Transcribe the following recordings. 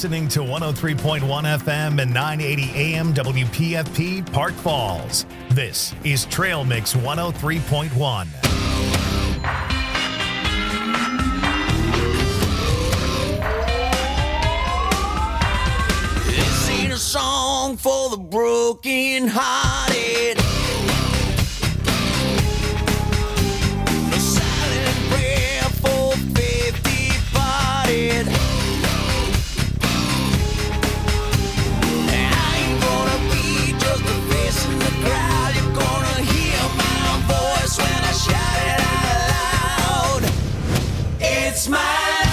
listening to 103.1 FM and 980 AM WPFP Park Falls. This is Trail Mix 103.1. This ain't a song for the broken-hearted. No silent prayer for faith departed. I ain't gonna be just a face in the crowd. You're gonna hear my voice when I shout it out loud. It's my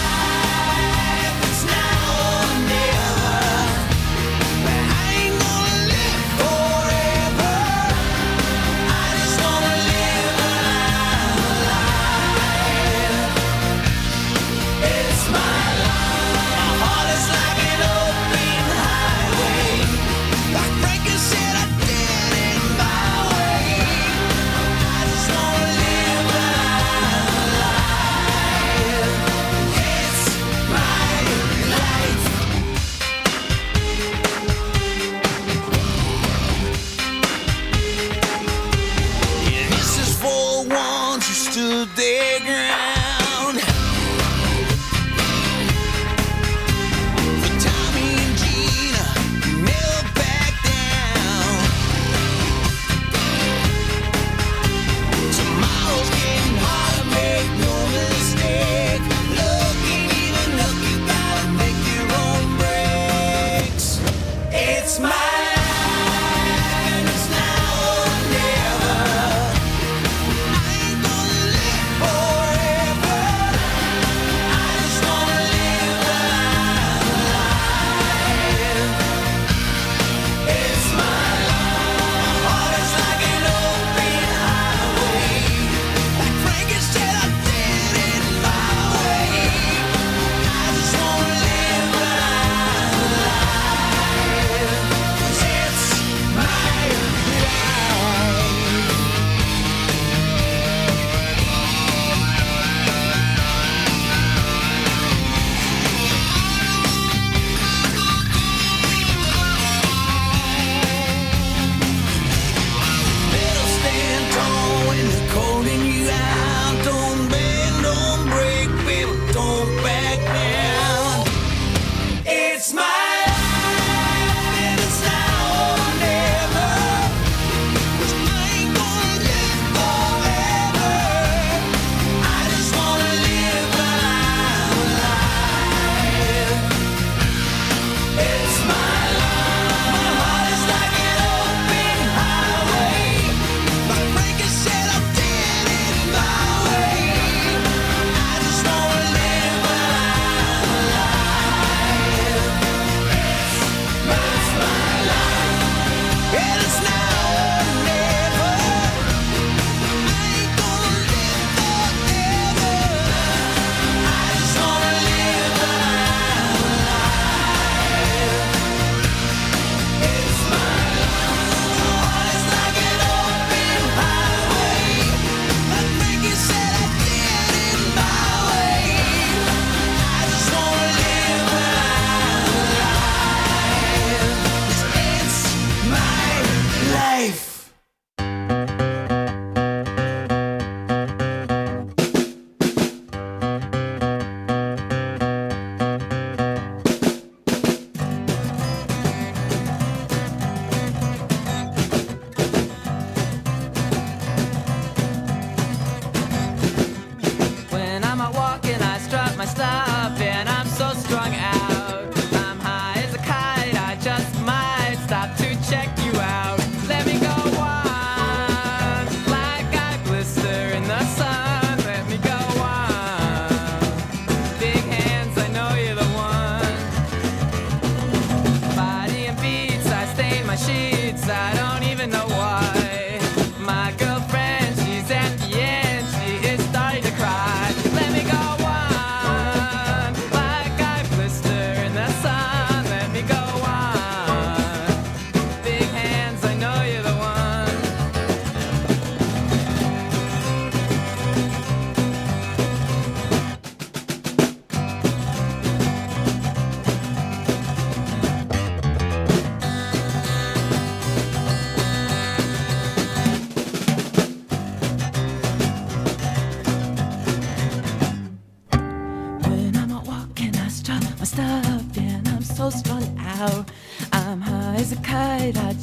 their ground. For Tommy and Gina, never back down. Tomorrow's getting harder, make no mistake. Looking even up, you gotta make your own breaks. It's my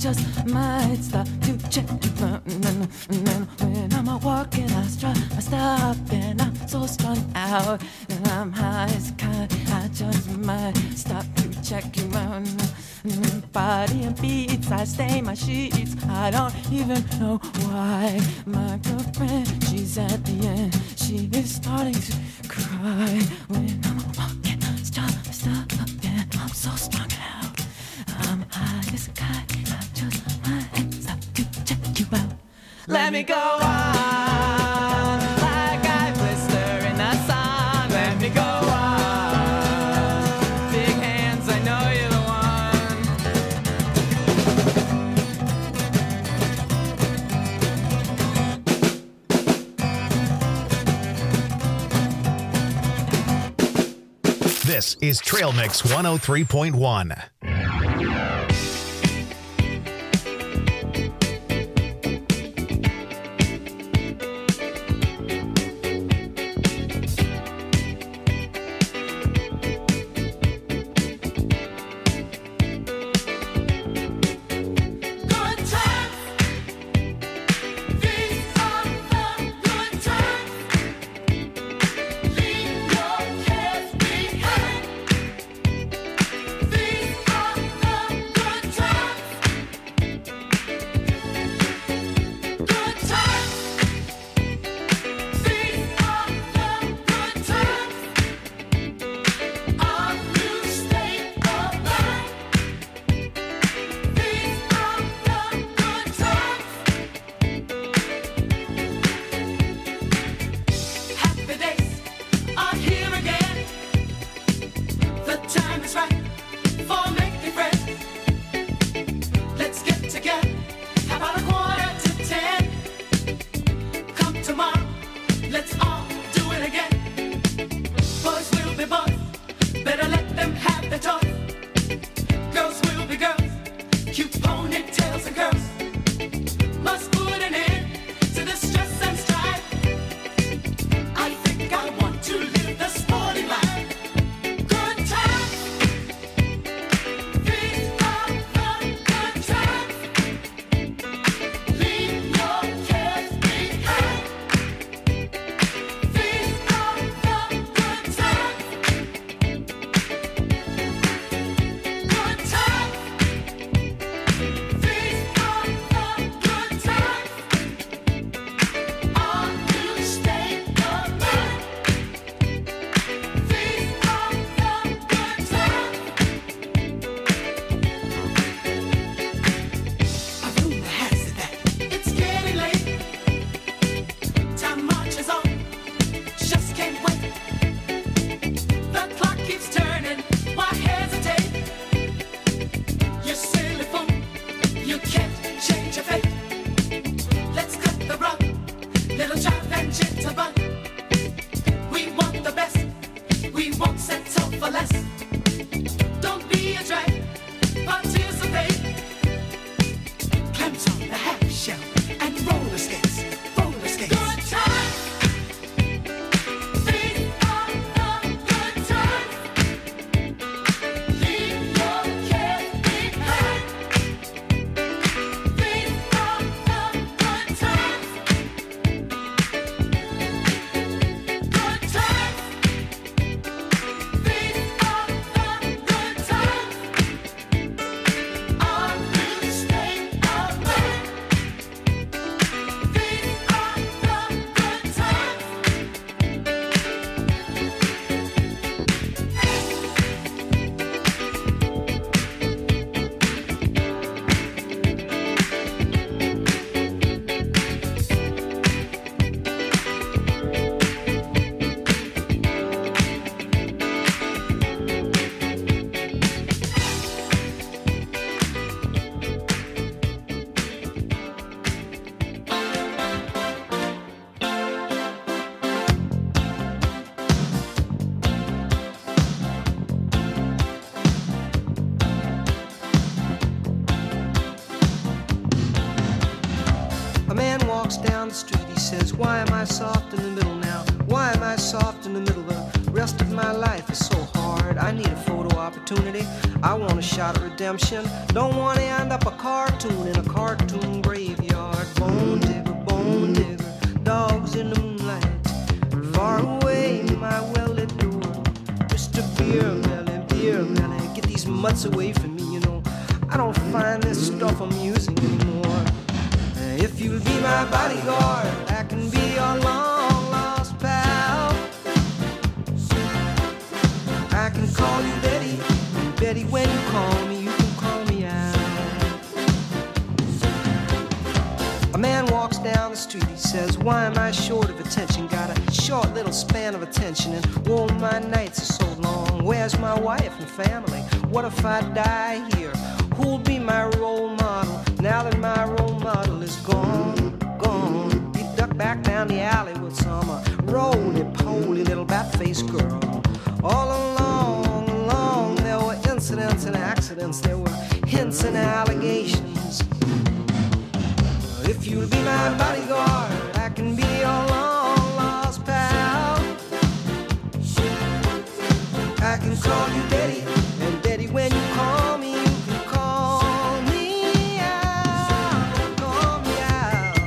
just might stop to check. And when I'm walking, I stop, and I'm so strung out, and I'm high as a kite. I just might stop to check you out. Body and beats, I stain my sheets. I don't even know why. My girlfriend, she's at the end. She is starting to cry when I'm walking. Stop, and I'm so strung out. I'm high as a kite. I just might stop to check you out. Let me go on like I blister in the sun. Let me go on. Big hands, I know you're the one. This is Trail Mix 103.1. walks down the street, he says, why am I soft in the middle now? Why am I soft in the middle? The rest of my life is so hard. I need a photo opportunity. I want a shot at redemption. Don't want to end up a cartoon in a cartoon graveyard. Bone digger, dogs in the moonlight. Far away, my well-lit door. Mr. Beer Melly, get these mutts away from me, you know. I don't find this stuff amusing anymore. If you'll be my bodyguard, I can be your long-lost pal. I can call you Betty, Betty, when you call me, you can call me out. A man walks down the street, he says, why am I short of attention? Got a short little span of attention, and whoa, my nights are so long. Where's my wife and family? What if I die here? Who'll be my role model now that my role model is gone? He ducked back down the alley with some roly-poly little bat-faced girl. All along, there were incidents and accidents, there were hints and allegations. If you'll be my bodyguard, I can be your long-lost pal. I can call you Betty, and Betty, when you call me, you can call me out, call me out.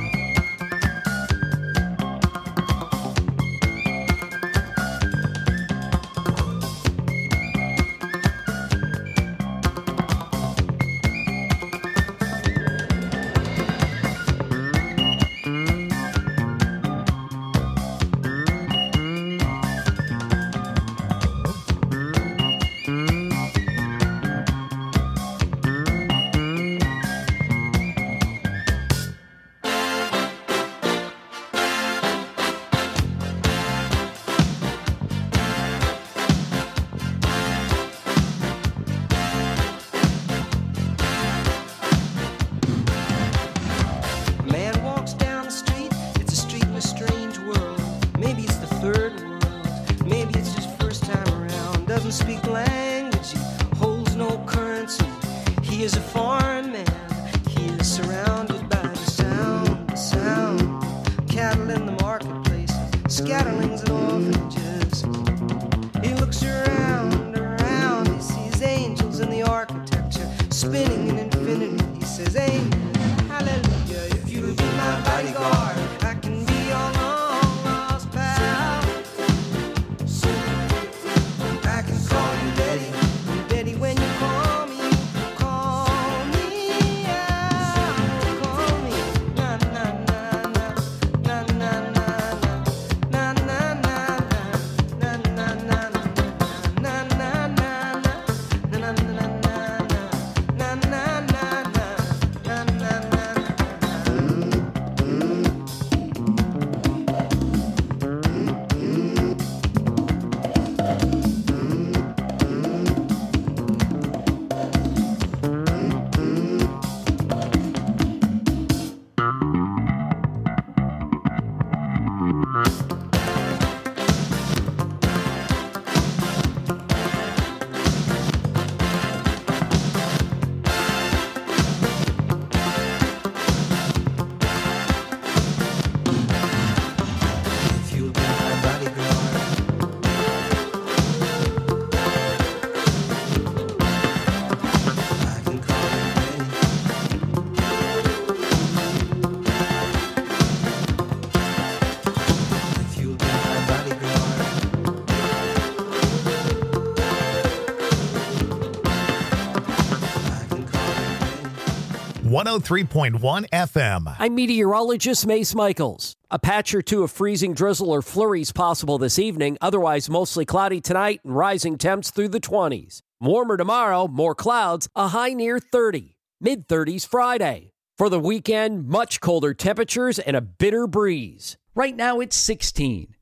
.1 FM. I'm meteorologist Mace Michaels. A patch or two of freezing drizzle or flurries possible this evening. Otherwise, mostly cloudy tonight and rising temps through the 20s. Warmer tomorrow, more clouds, a high near 30. Mid-30s Friday. For the weekend, much colder temperatures and a bitter breeze. Right now, it's 16.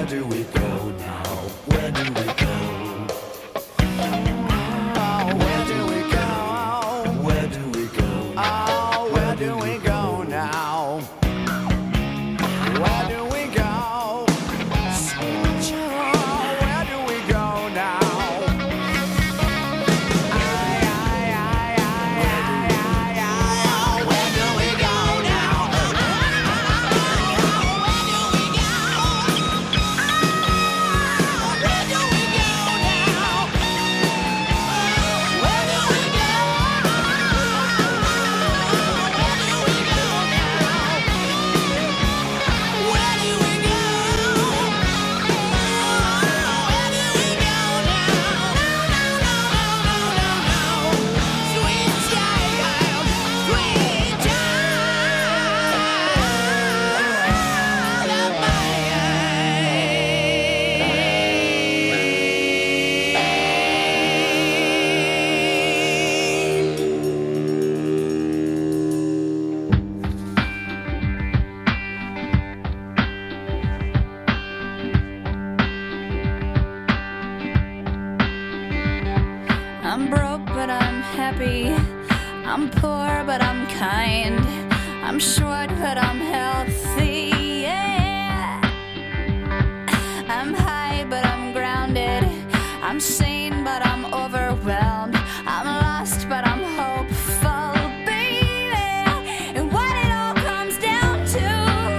do we go now? Where do we go? Where do we go? Where do we go? Oh, where do we go now? Where do we go? Where do we go now? Where do we go now? I'm broke, but I'm happy. I'm poor, but I'm kind. I'm short, but I'm healthy. Yeah. I'm high, but I'm grounded. I'm sane, but I'm overwhelmed. I'm lost, but I'm hopeful, baby. And what it all comes down to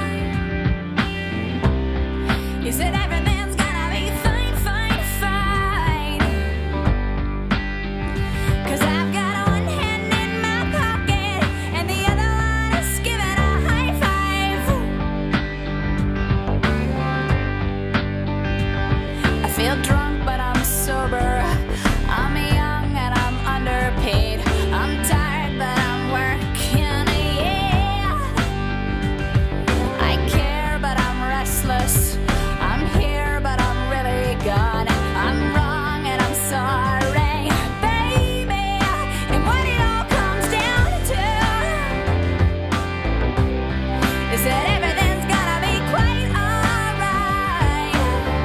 is that everything's gonna be fine, fine, fine. 'Cause I've got one hand in my pocket and the other one is giving a high five. I feel drunk, but I'm sober. I'm young and I'm underpaid. I'm tired, but I'm working, yeah. I care, but I'm restless. I'm here, but I'm really gone. I'm wrong and I'm sorry, baby. And what it all comes down to is that everything's gonna be quite alright.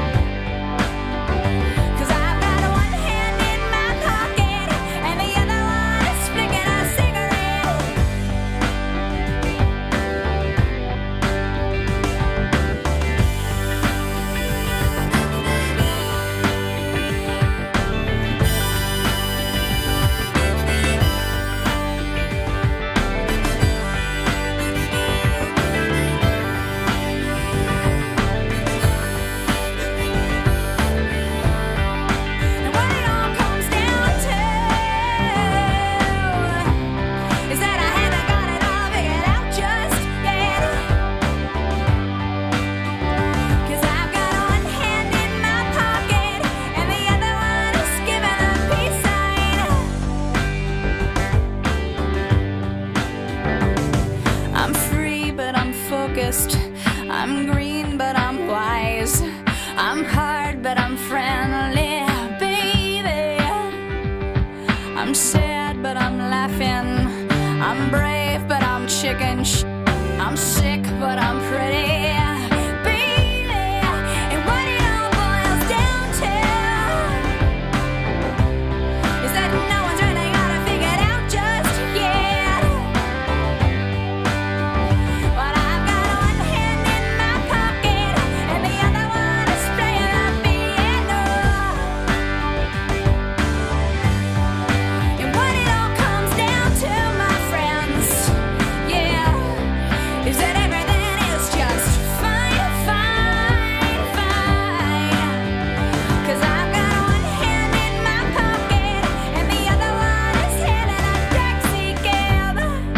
'Cause I've got one hand in my pocket and the other one is flicking a cigarette. And what it all comes down to is that I haven't got it all figured out just yet. 'Cause I've got one hand in my pocket and the other one is giving a peace sign. I'm free, but I'm focused. I'm green, but I'm wise. I'm hard, but I'm friendly, baby. I'm sad, but I'm laughing. I'm brave, but I'm chicken. I'm sick, but I'm pretty, baby. And what it all boils down to is that no one's really got it figured out just yet. But I've got one hand in my pocket and the other one is playing the piano. And what it all comes down to, my friends, yeah, is that everything is just fine, fine, fine. 'Cause I've got one hand in my pocket and the other one is hailing a taxi cab.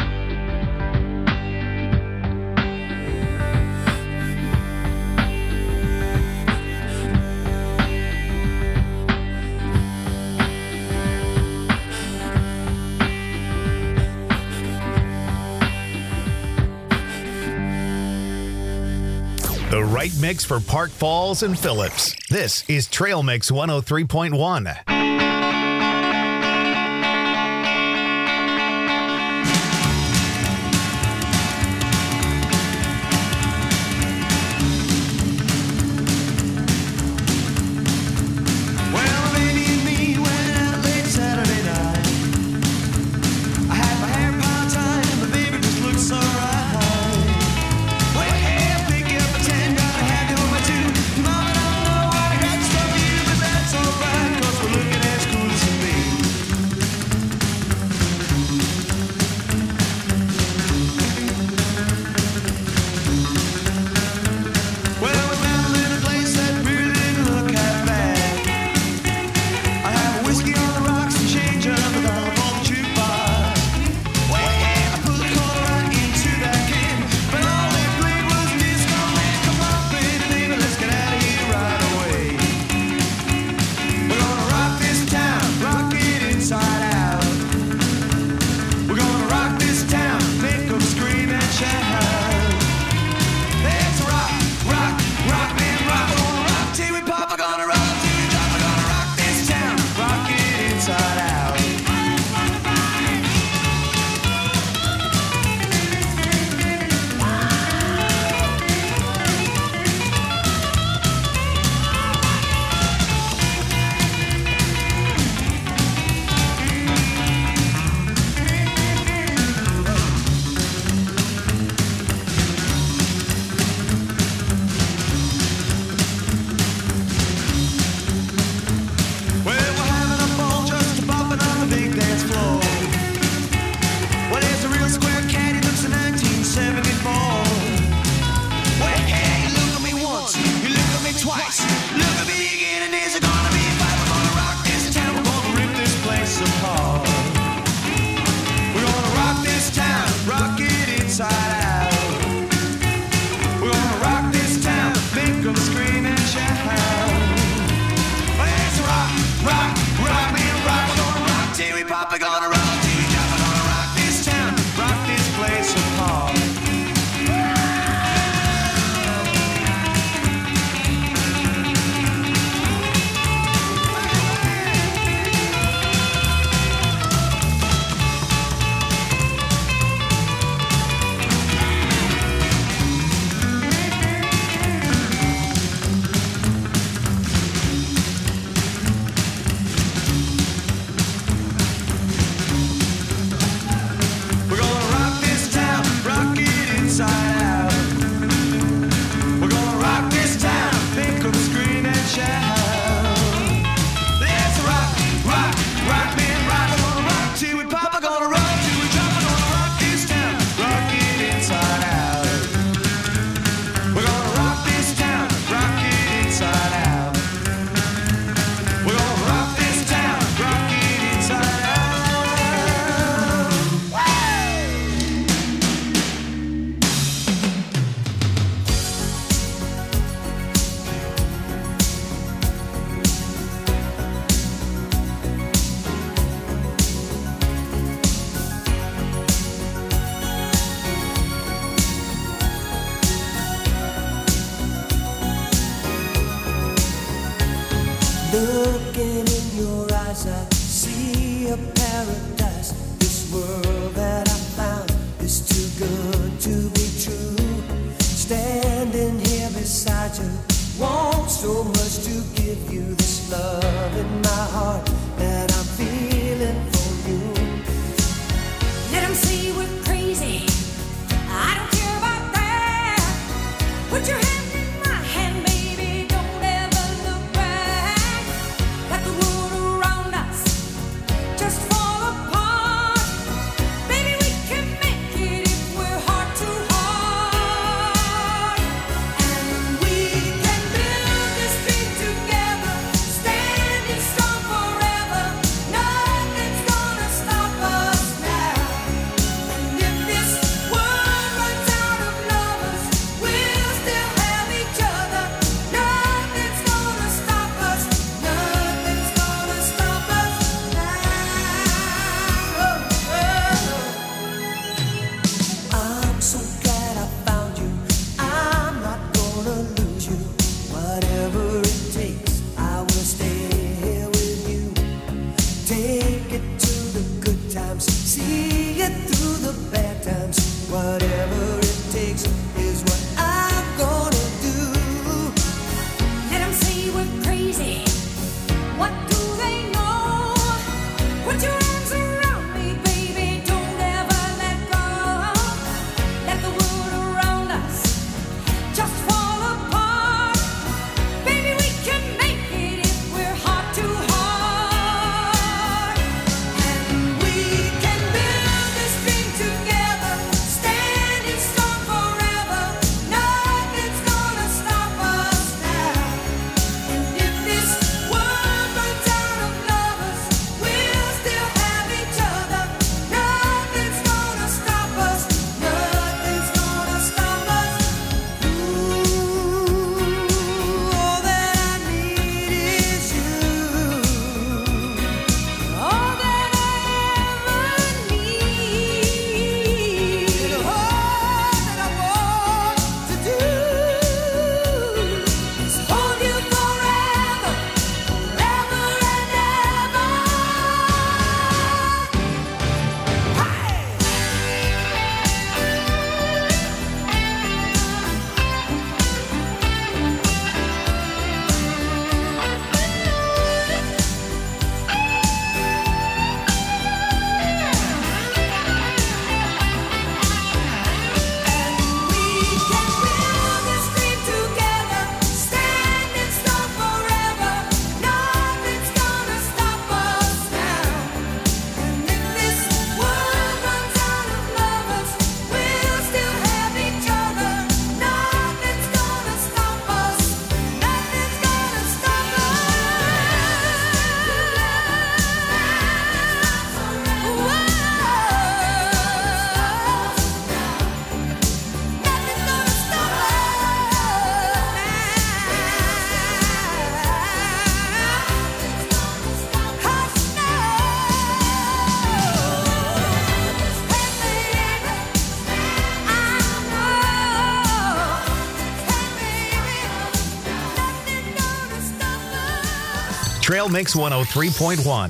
The right mix for Park Falls and Phillips. This is Trail Mix 103.1. twice. Look at me again, and there's gonna be a fight. We're gonna rock this town. We're gonna rip this place apart. We're gonna rock this town, rock it inside out. We're gonna rock this town, make them scream and shout. Let's rock, rock, rock, man, rock. We're gonna rock till we pop. We're gonna rock till we drop. We're gonna rock this town, rock this place apart. We're gonna rock this town, rock it inside out. We're gonna rock this town, make them scream and shout. Let's rock, rock, rock, man, rock. We're gonna rock till we pop. We're gonna rock till we drop. We're gonna rock this town, rock it inside out. We're gonna rock this town, rock it inside out. We're gonna rock this town, rock it inside out. Looking in your eyes, I see a paradise. This world that I found is too good to be true. Standing here beside you, want so much to give you this love in my heart that I'm feeling for you. Let 'em say we're crazy. I don't care about that. Put your hand in my hand, baby. Don't ever look back. Let the world around us just fall apart. Baby, we can make it if we're heart to heart. And we can build this dream together, standing strong forever. Trail Mix 103.1.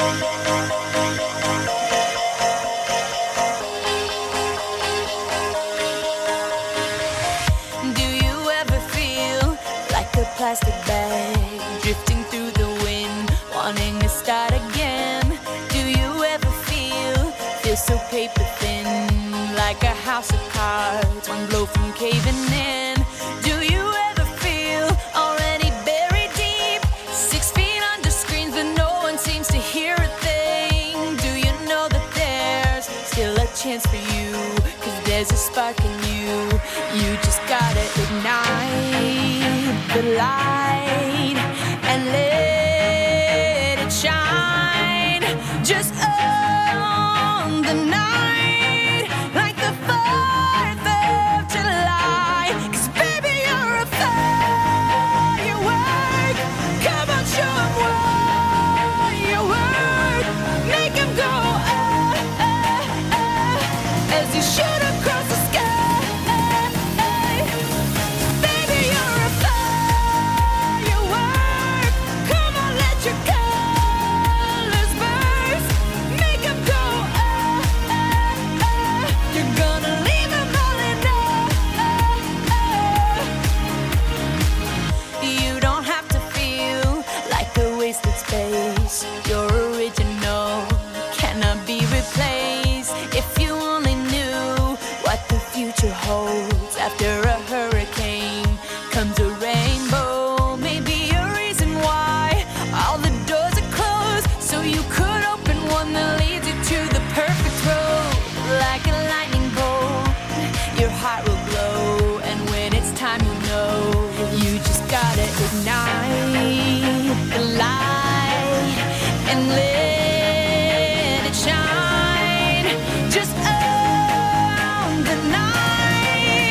Do you ever feel like a plastic bag drifting through the wind, wanting to start again? Do you ever feel so paper thin, like a house of cards, one blow from caving in? Do you ever feel already buried deep, 6 feet under screens, but no one seems to hear a thing? Do you know that there's still a chance for you? 'Cause there's a spark in you. You just gotta ignite the light and let it shine. Just on the night, like the 4th of July. 'Cause baby, you're a firework. Come on, show 'em what you work. Make 'em go, as you shoot across the sky. Baby, you're a firework. Come on, let your colors burst. Make 'em go, you're gonna leave 'em all in awe. You don't have to feel like a wasted space. Your original cannot be replaced. If you only knew what the future holds, after a hurricane comes a rainbow. Maybe a reason why all the doors are closed, so you could open one that leads you to the perfect road. Like a lightning bolt, your heart will glow, and when it's time, you know you just gotta ignite the light and let it shine. Just on the night,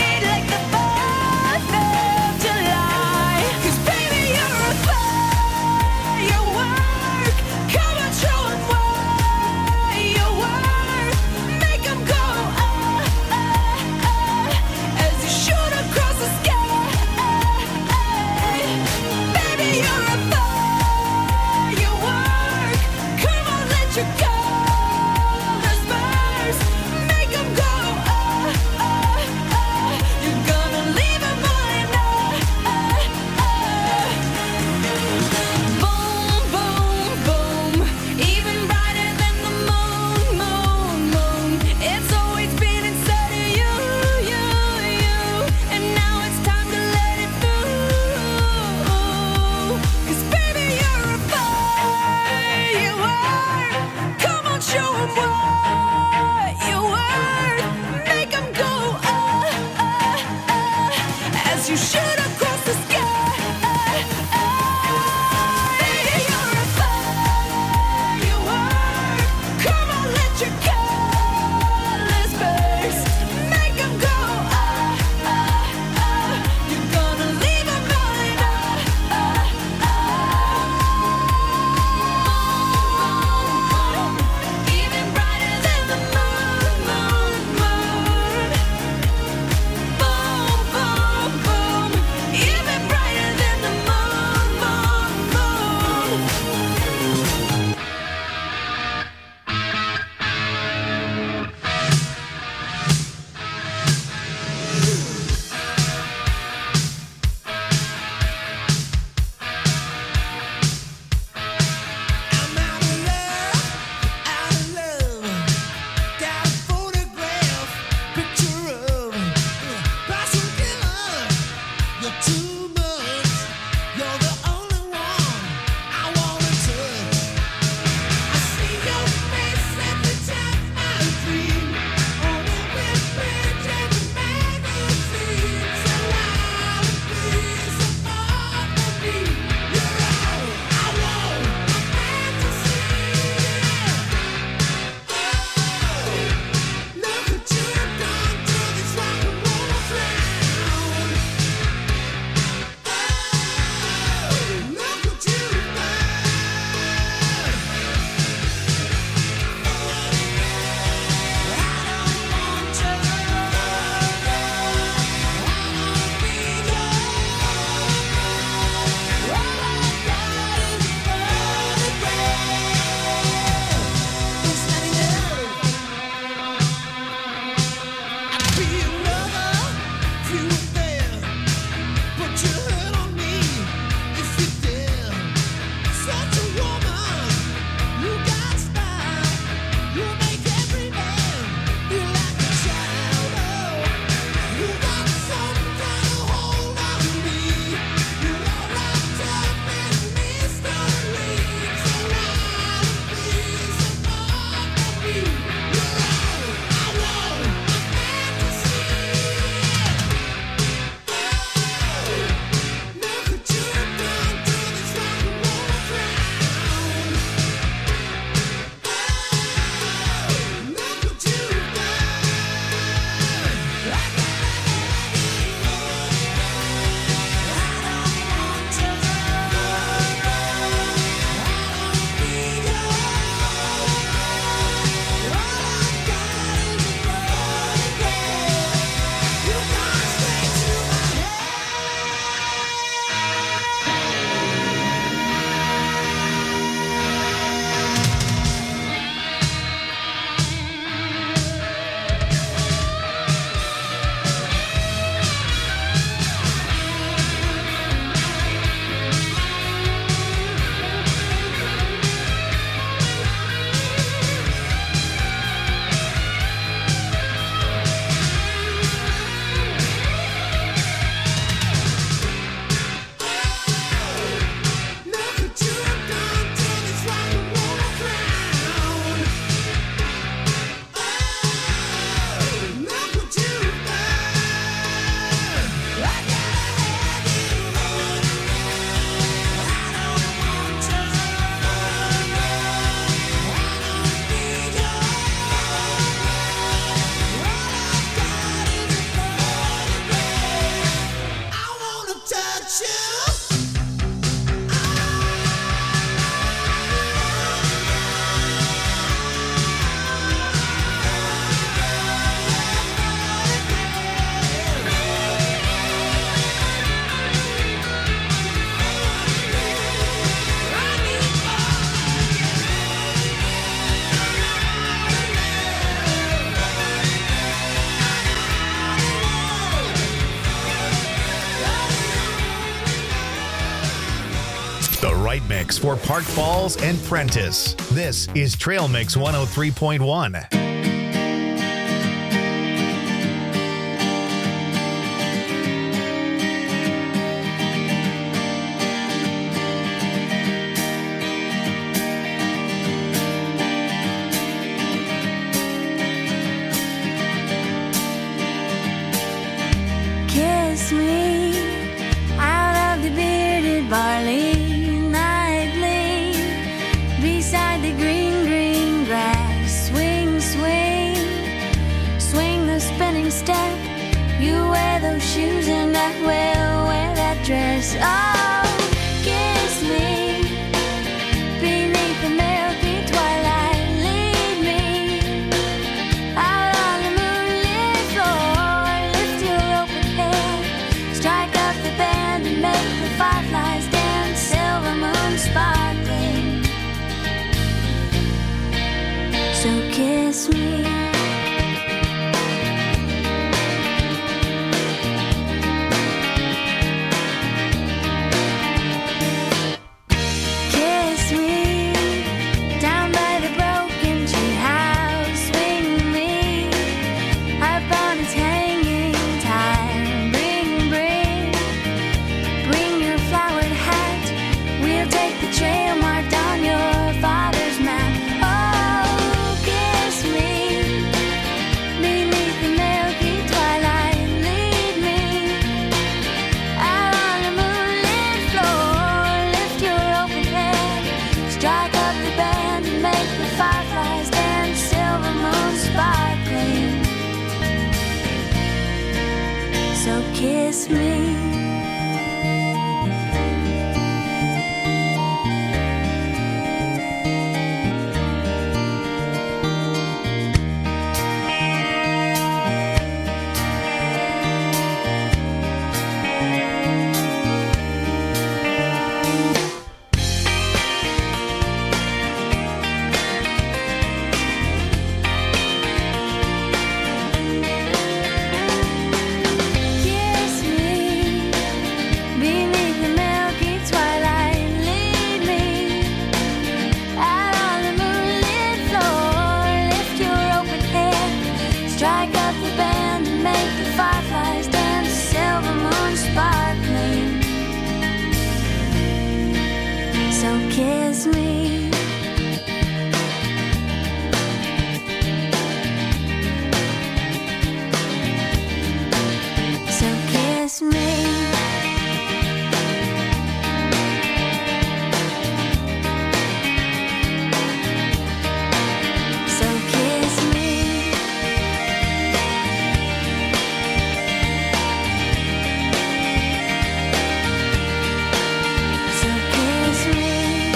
The right mix for Park Falls and Prentice. This is Trail Mix 103.1. Kiss me out of the bearded barley nightly, beside the green, green grass. Swing, swing, swing the spinning step. You wear those shoes and I will wear that dress. Oh, kiss me beneath the milky twilight. Lead me out on the moonlit floor. Lift your open head, strike up the band and make the fireflies dance. Silver moon sparkling. So kiss me. Kiss me down by the broken tree house. Swing me upon its hanging time. Bring your flowered hat. We'll take the trail marked on your father's map. Oh, kiss me beneath the milky twilight. Lead me out on the moonlit floor. Lift your open head, strike up the band and make the fireflies dance. Silver moon sparkling. So kiss me. Kiss me beneath the milky twilight. Lead me out on the moonlit floor. Lift your open head, strike up the band and make the fireflies dance. Silver moon sparkling. So kiss me. So kiss me. So kiss me. So kiss me.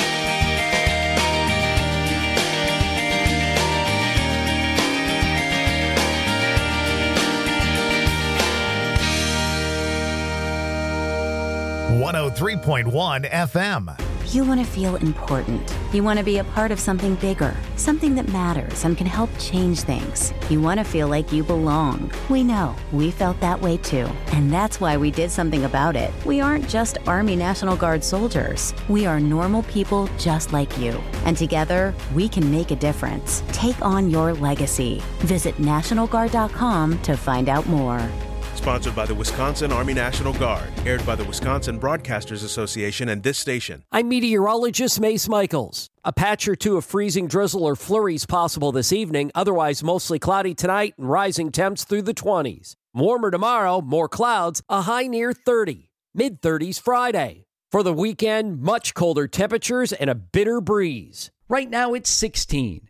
103.1 FM. You want to feel important. You want to be a part of something bigger, something that matters and can help change things. You want to feel like you belong. We know. We felt that way too. And that's why we did something about it. We aren't just Army National Guard soldiers. We are normal people just like you. And together, we can make a difference. Take on your legacy. Visit NationalGuard.com to find out more. Sponsored by the Wisconsin Army National Guard. Aired by the Wisconsin Broadcasters Association and this station. I'm meteorologist Mace Michaels. A patch or two of freezing drizzle or flurries possible this evening. Otherwise, mostly cloudy tonight and rising temps through the 20s. Warmer tomorrow, more clouds, a high near 30. Mid-30s Friday. For the weekend, much colder temperatures and a bitter breeze. Right now, it's 16.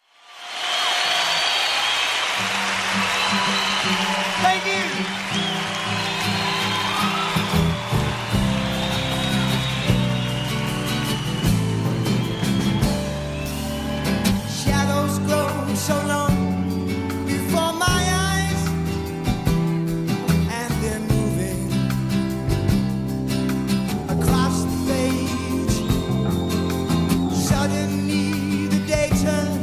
Thank you. Shadows grow so long before my eyes, and they're moving across the page. Suddenly the day turns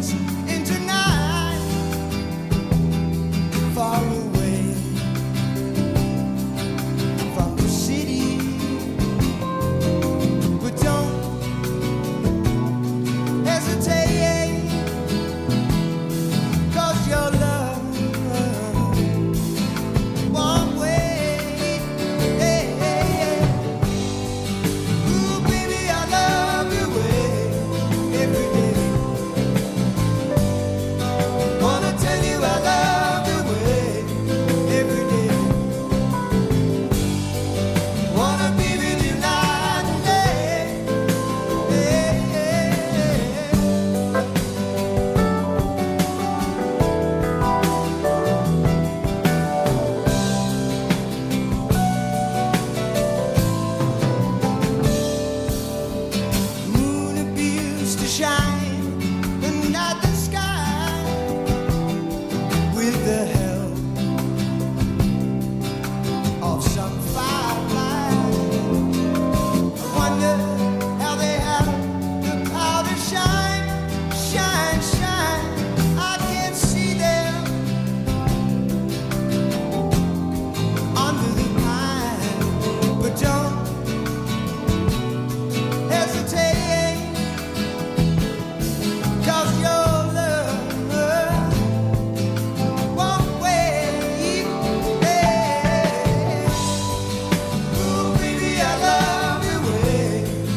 Ooh, baby, I love your way.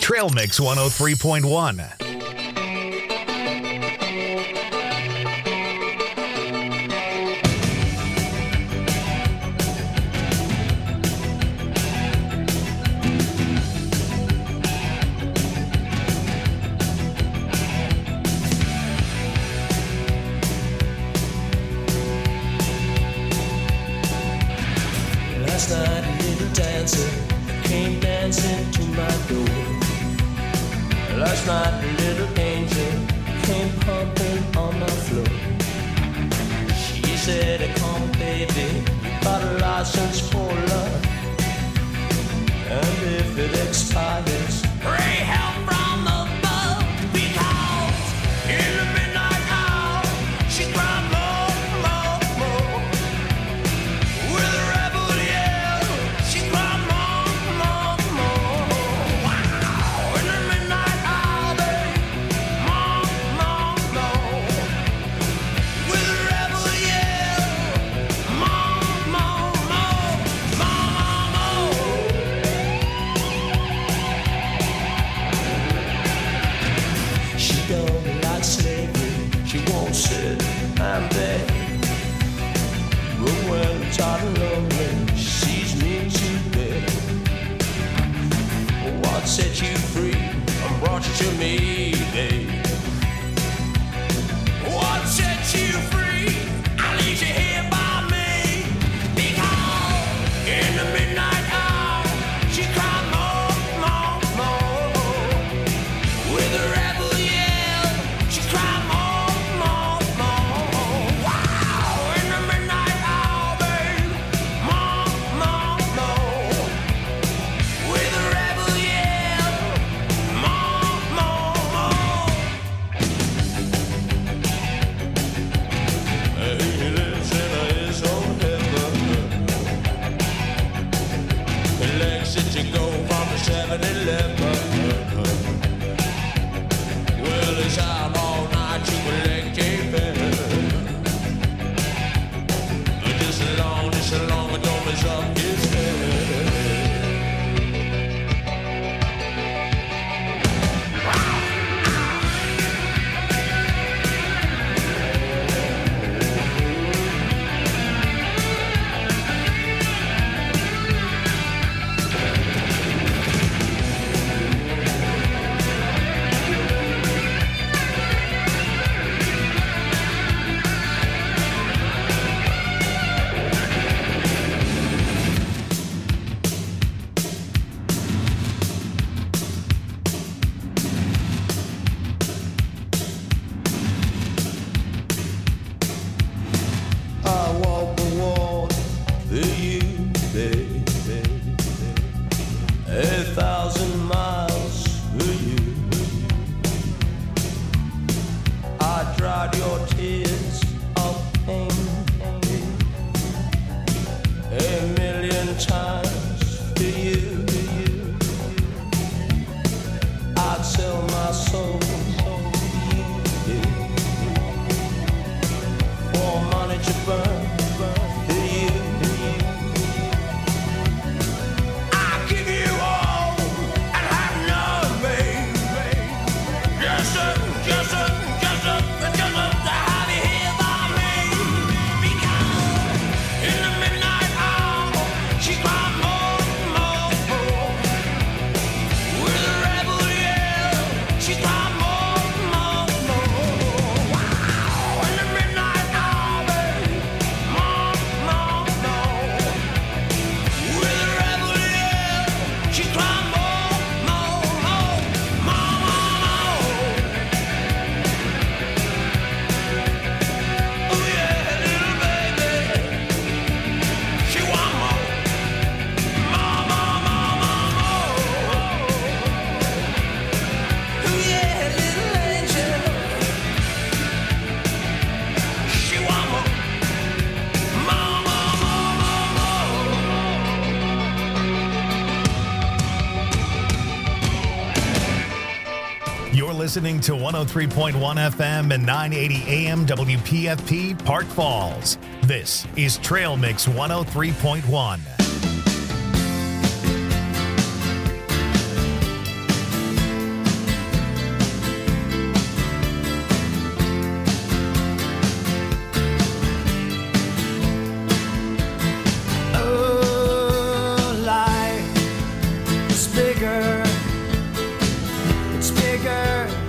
Trail Mix 103.1. Last night a little dancer came dancing to my door. Last night a little angel came pumping on my floor. She said, come baby, got a license for love, and if it expires, pray help from above, because in the midnight hour she cried more, more, more. With a rebel yell, she cried more, more, more. Wow. In the midnight hour, babe, more, more, more. With a rebel yell, more, more, more, more, more. She don't like slavery, she won't sit and beg. But when it's hot and lonely, she sees me today. What set you free and brought you to me, babe? What set you free? I leave you here by me. Because in the midnight hour, she cried more, more, more. With a rebel yell, she cried more, more, more. Wow, in the midnight hour, babe, more, more, more. With a rebel yell, more, more, more. He lives in his own heaven. The legs that you go from the 7-Eleven. Well, it's out all night, you collect a better. Just as long as don't mess up his head. I walk the wall for you, baby. 1,000 miles for you. I dried your tears of pain 1,000,000 times for you. I'd sell my soul for you. For money to burn for you. I'll give you all and have none, babe. Just to have you here by me. Because in the midnight hour, she cried more, more, more. With a rebel yell, she cried more, more, more. Wow, in the midnight hour, babe, more, more, more. With a rebel yell, she cried more, more, more, more, more. Oh yeah, little baby, she want more, more, more, more, more, more. Oh yeah, little angel, she want more, more, more, more, more. You're listening to 103.1 FM and 980 AM WPFP Park Falls. This is Trail Mix 103.1. bigger.